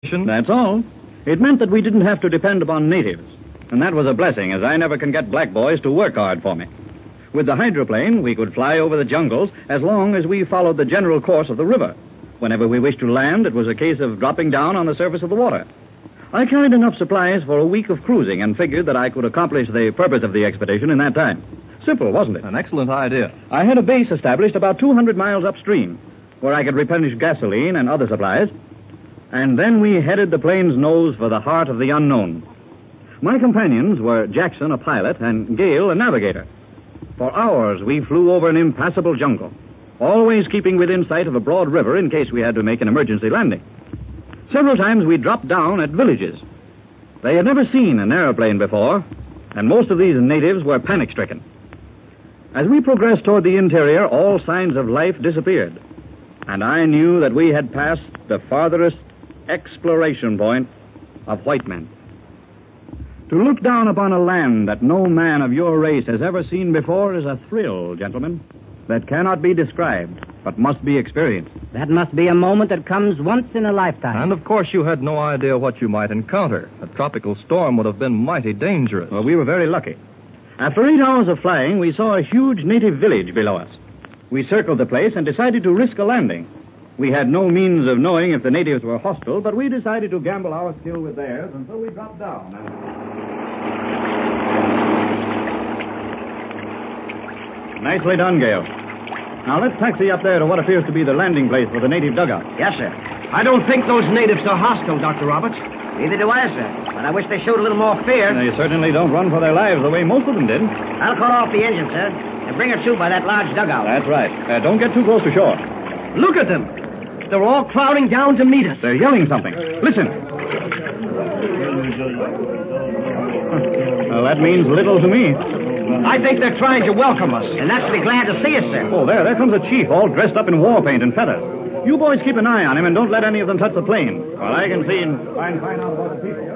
That's all. It meant that we didn't have to depend upon natives. And that was a blessing, as I never can get black boys to work hard for me. With the hydroplane, we could fly over the jungles as long as we followed the general course of the river. Whenever we wished to land, it was a case of dropping down on the surface of the water. I carried enough supplies for a week of cruising and figured that I could accomplish the purpose of the expedition in that time. Simple, wasn't it? An excellent idea. I had a base established about 200 miles upstream, where I could replenish gasoline and other supplies. And then we headed the plane's nose for the heart of the unknown. My companions were Jackson, a pilot, and Gale, a navigator. For hours, we flew over an impassable jungle, always keeping within sight of a broad river in case we had to make an emergency landing. Several times we dropped down at villages. They had never seen an airplane before, and most of these natives were panic-stricken. As we progressed toward the interior, all signs of life disappeared, and I knew that we had passed the farthest exploration point of white men. To look down upon a land that no man of your race has ever seen before is a thrill, gentlemen, that cannot be described, but must be experienced. That must be a moment that comes once in a lifetime. And, of course, you had no idea what you might encounter. A tropical storm would have been mighty dangerous. Well, we were very lucky. After 8 hours of flying, we saw a huge native village below us. We circled the place and decided to risk a landing. We had no means of knowing if the natives were hostile, but we decided to gamble our skill with theirs, and so we dropped down. Nicely done, Gale. Now, let's taxi up there to what appears to be the landing place for the native dugout. Yes, sir. I don't think those natives are hostile, Dr. Roberts. Neither do I, sir. But I wish they showed a little more fear. They certainly don't run for their lives the way most of them did. I'll call off the engine, sir, and bring her to by that large dugout. That's right. Don't get too close to shore. Look at them. They're all crowding down to meet us. They're yelling something. Listen. Well, that means little to me. I think they're trying to welcome us. And naturally glad to see us, sir. Oh, there comes a chief, all dressed up in war paint and feathers. You boys keep an eye on him and don't let any of them touch the plane. Well, I can see and find out about the people.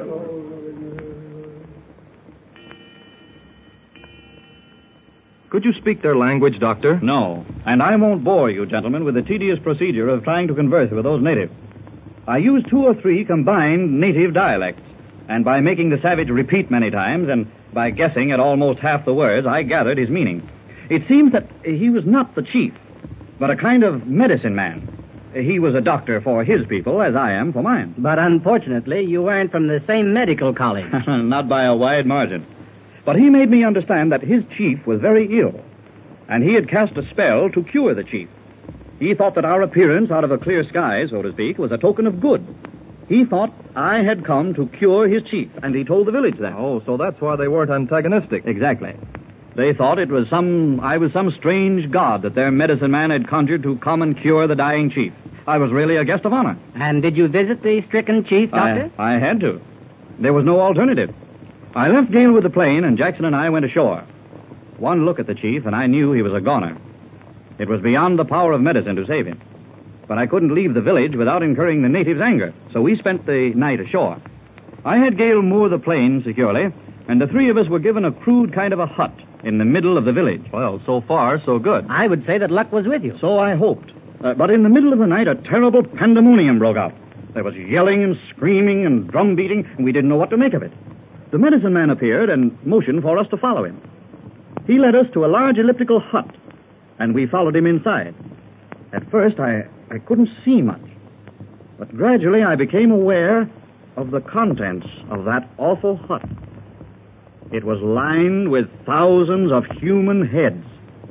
Could you speak their language, Doctor? No, and I won't bore you, gentlemen, with the tedious procedure of trying to converse with those natives. I used 2 or 3 combined native dialects, and by making the savage repeat many times and by guessing at almost half the words, I gathered his meaning. It seems that he was not the chief, but a kind of medicine man. He was a doctor for his people, as I am for mine. But unfortunately, you weren't from the same medical college. Not by a wide margin. But he made me understand that his chief was very ill, and he had cast a spell to cure the chief. He thought that our appearance out of a clear sky, so to speak, was a token of good. He thought I had come to cure his chief, and he told the village that. Oh, so that's why they weren't antagonistic. Exactly. They thought I was some strange god that their medicine man had conjured to come and cure the dying chief. I was really a guest of honor. And did you visit the stricken chief, Doctor? I had to. There was no alternative. I left Gale with the plane, and Jackson and I went ashore. One look at the chief, and I knew he was a goner. It was beyond the power of medicine to save him. But I couldn't leave the village without incurring the natives' anger, so we spent the night ashore. I had Gale moor the plane securely, and the 3 of us were given a crude kind of a hut in the middle of the village. Well, so far, so good. I would say that luck was with you. So I hoped. But in the middle of the night, a terrible pandemonium broke out. There was yelling and screaming and drum beating, and we didn't know what to make of it. The medicine man appeared and motioned for us to follow him. He led us to a large elliptical hut, and we followed him inside. At first, I couldn't see much, but gradually I became aware of the contents of that awful hut. It was lined with thousands of human heads,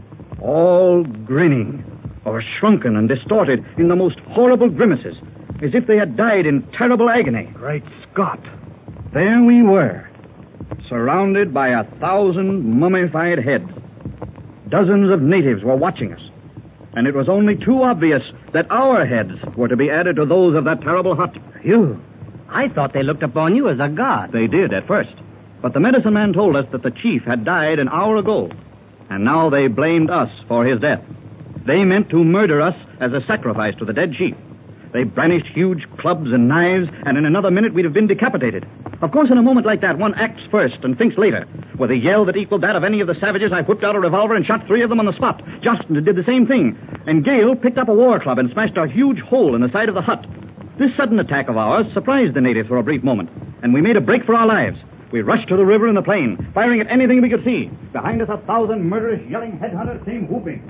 all grinning or shrunken and distorted in the most horrible grimaces, as if they had died in terrible agony. Great Scott! There we were, surrounded by 1,000 mummified heads. Dozens of natives were watching us, and it was only too obvious that our heads were to be added to those of that terrible hut. You? I thought they looked upon you as a god. They did at first, but the medicine man told us that the chief had died an hour ago, and now they blamed us for his death. They meant to murder us as a sacrifice to the dead chief. They brandished huge clubs and knives, and in another minute we'd have been decapitated. Of course, in a moment like that, one acts first and thinks later. With a yell that equaled that of any of the savages, I whipped out a revolver and shot 3 of them on the spot. Justin did the same thing. And Gale picked up a war club and smashed a huge hole in the side of the hut. This sudden attack of ours surprised the natives for a brief moment, and we made a break for our lives. We rushed to the river and the plain, firing at anything we could see. Behind us, 1,000 murderous, yelling headhunters came whooping.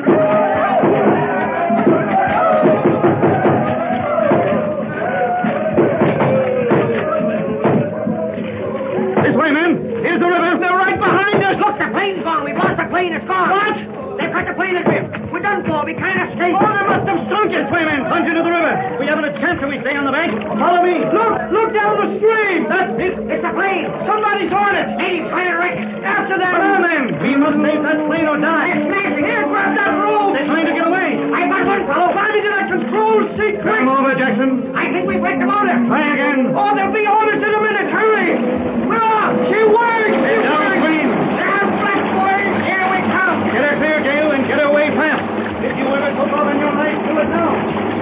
This way, men. Here's the river. They're right behind us. Look, the plane's gone. We've lost the plane. It's gone. What? They've cut the plane adrift. We're done for. We can't escape. Oh, they must have sunk it. This way, men. Plunge into the river. We haven't a chance if we stay on the bank. Follow me. Look down the stream. That's it. It's a plane. Somebody's on it. Natives trying to wreck it. After them. Come on, men. We must save that plane or die. They're smashing. Here, grab that rope. They're trying to get away. I've got one fellow. Climb into that control seat. Come over, Jackson. I think we've wrecked the motor. Try again. Oh, there'll be orders in a minute. Hurry. Hurrah! She works! Get down, Queen. Down, black boys. Here we come. Get her clear, Gale, and get her away fast. If you ever took off in your life, do it now.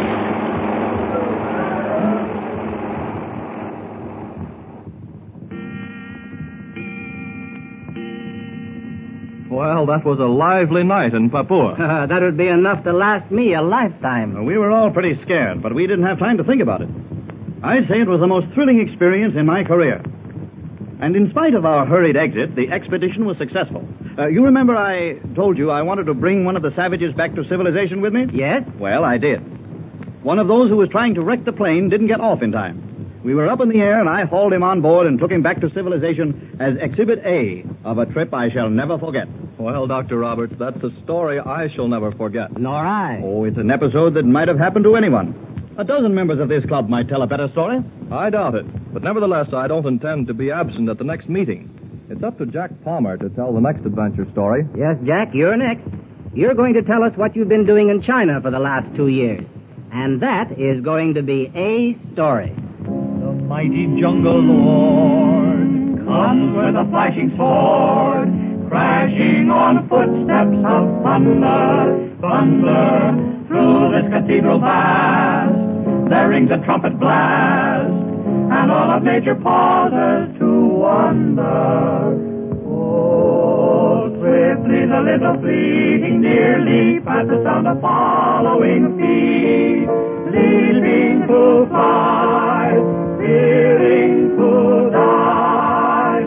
Well, that was a lively night in Papua. That would be enough to last me a lifetime. We were all pretty scared, but we didn't have time to think about it. I'd say it was the most thrilling experience in my career. And in spite of our hurried exit, the expedition was successful. You remember I told you I wanted to bring one of the savages back to civilization with me? Yes? Well, I did. One of those who was trying to wreck the plane didn't get off in time. We were up in the air, and I hauled him on board and took him back to civilization as Exhibit A of a trip I shall never forget. Well, Dr. Roberts, that's a story I shall never forget. Nor I. Oh, it's an episode that might have happened to anyone. A dozen members of this club might tell a better story. I doubt it. But nevertheless, I don't intend to be absent at the next meeting. It's up to Jack Palmer to tell the next adventure story. Yes, Jack, you're next. You're going to tell us what you've been doing in China for the last 2 years. And that is going to be a story. The mighty jungle lord comes with a flashing sword, crashing on footsteps of thunder, thunder. Through this cathedral vast, there rings a trumpet blast, and all of nature pauses to wonder. Oh, swiftly the little fleeting deer leap at the sound of following feet, leaping to fly, fearing to die.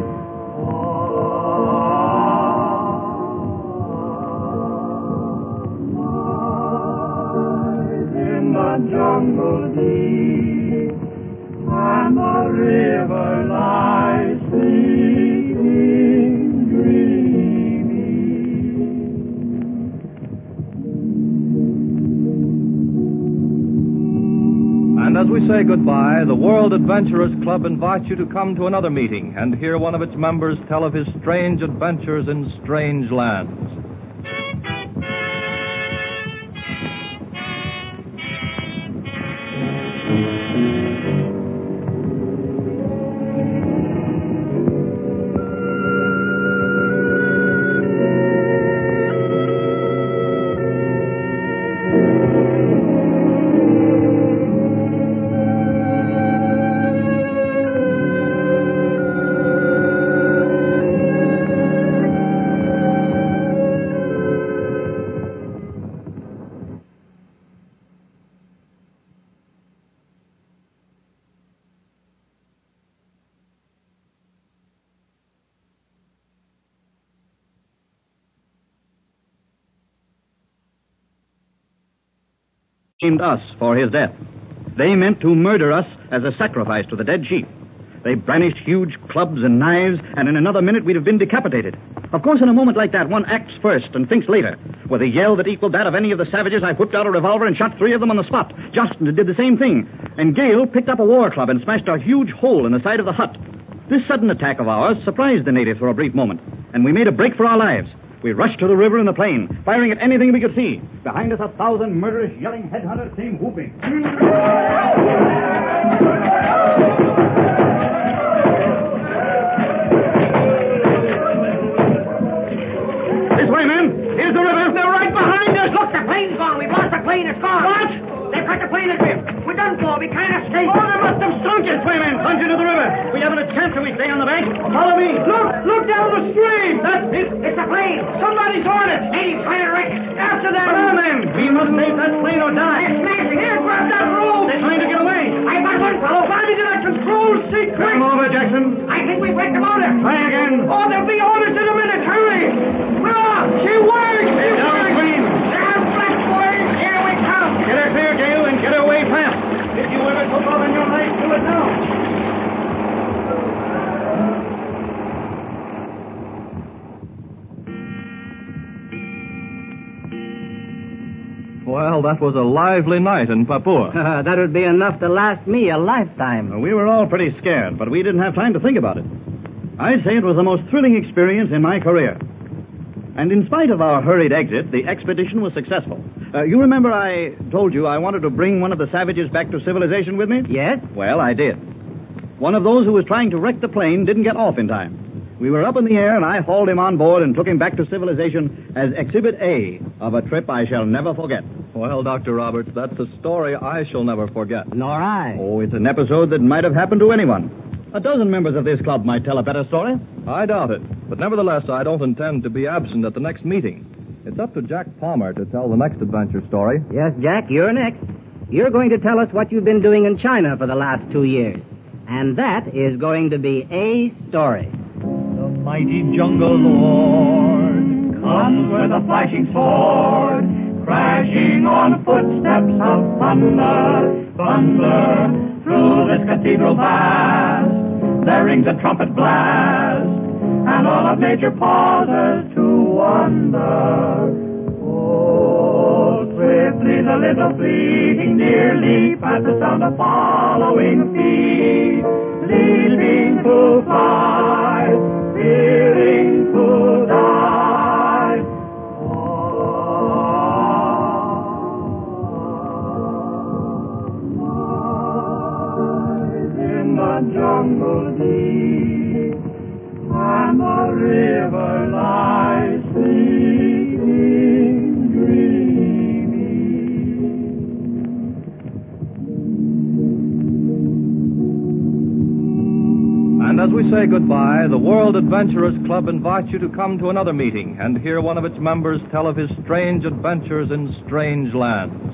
In the jungle deep, and the river lies sleeping, dreaming. And as we say goodbye, the World Adventurers Club invites you to come to another meeting and hear one of its members tell of his strange adventures in strange lands. Blamed us for his death. They meant to murder us as a sacrifice to the dead chief. They brandished huge clubs and knives, and in another minute we'd have been decapitated. Of course, in a moment like that, one acts first and thinks later. With a yell that equaled that of any of the savages, I whipped out a revolver and shot 3 of them on the spot. Justin did the same thing. And Gale picked up a war club and smashed a huge hole in the side of the hut. This sudden attack of ours surprised the natives for a brief moment, and we made a break for our lives. We rushed to the river and the plain, firing at anything we could see. Behind us, 1,000 murderous, yelling headhunters came whooping. This way, men. Here's the river. They're right behind us. Look, the plane's gone. We've lost the plane. It's gone. What? They've cut the plane adrift. We're done for. We can't escape. Oh, they must have sunk it. This way, men. Plunge into the river. We haven't a chance if we stay on the bank. Follow me. Look down the stream. That's it. It's a plane. Somebody's on it. Natives trying to wreck it. After them. Come on, men. We must save that plane or die. They're smashing. Here, grab that rope. They're trying to get away. see quick! Come over, Jackson. I think we've wrecked the motor. Try again. Oh, there'll be orders in a minute. Hurry! Hurrah! She works! She Downstream. Down, black boys! Here we come! Get her clear, Gale, and get her away fast. If you ever took off in your life, do it now. Well, that was a lively night in Papua. That would be enough to last me a lifetime. We were all pretty scared, but we didn't have time to think about it. I'd say it was the most thrilling experience in my career. And in spite of our hurried exit, the expedition was successful. You remember I told you I wanted to bring one of the savages back to civilization with me? Yes? Well, I did. One of those who was trying to wreck the plane didn't get off in time. We were up in the air, and I hauled him on board and took him back to civilization as Exhibit A of a trip I shall never forget. Well, Dr. Roberts, that's a story I shall never forget. Nor I. Oh, it's an episode that might have happened to anyone. A dozen members of this club might tell a better story. I doubt it. But nevertheless, I don't intend to be absent at the next meeting. It's up to Jack Palmer to tell the next adventure story. Yes, Jack, you're next. You're going to tell us what you've been doing in China for the last 2 years. And that is going to be a story. The mighty jungle lord comes with a flashing sword, crashing on footsteps of thunder, thunder. Through this cathedral vast, there rings a trumpet blast, and all of nature pauses to wonder. Oh, swiftly the little fleeting deer leap at the sound of following feet, leaping to fly, fearing to die. In the jungle deep, and the river lies sleeping, dreaming. And as we say goodbye, the World Adventurers Club invites you to come to another meeting and hear one of its members tell of his strange adventures in strange lands.